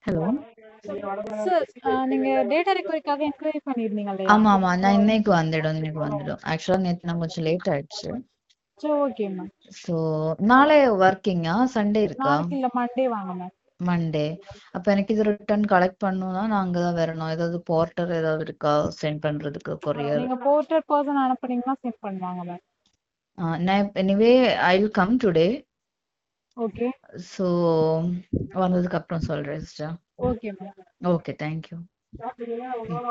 Hello. Sir நீங்க data ரெக்கவரிக்காக enquiry பண்ணியிருந்தீங்க இல்லையா? ஆமா ஆமா, நான் இன்னைக்கு வந்துடும். ஆக்சுவலா நேத்து நான் கொஞ்சம் லேட் ஆயிடுச்சு. சரி, ஓகே மேம். ஸோ நாளை ஒர்க்கிங்கா? சண்டே இருக்கா? நாளைக்கு இல்ல, மண்டே வாங்க மேம். மண்டே. அப்ப எனக்கு இது ரிட்டர்ன் கலெக்ட் பண்ணணும்னா நான் அங்கதான் வரணும். ஏதாவது போர்ட்டர் ஏதாவது இருக்கா சென்ட் பண்றதுக்கு கொரியர்? நீங்க போர்ட்டர் பர்சன் அனுப்புனீங்கன்னா சென்ட் பண்ணுவாங்க மேம். நான் anyway I will come today. Okay. So வந்ததுக்கு அப்புறம் சொல்றேன் sister. Okay ma'am. Okay, thank you.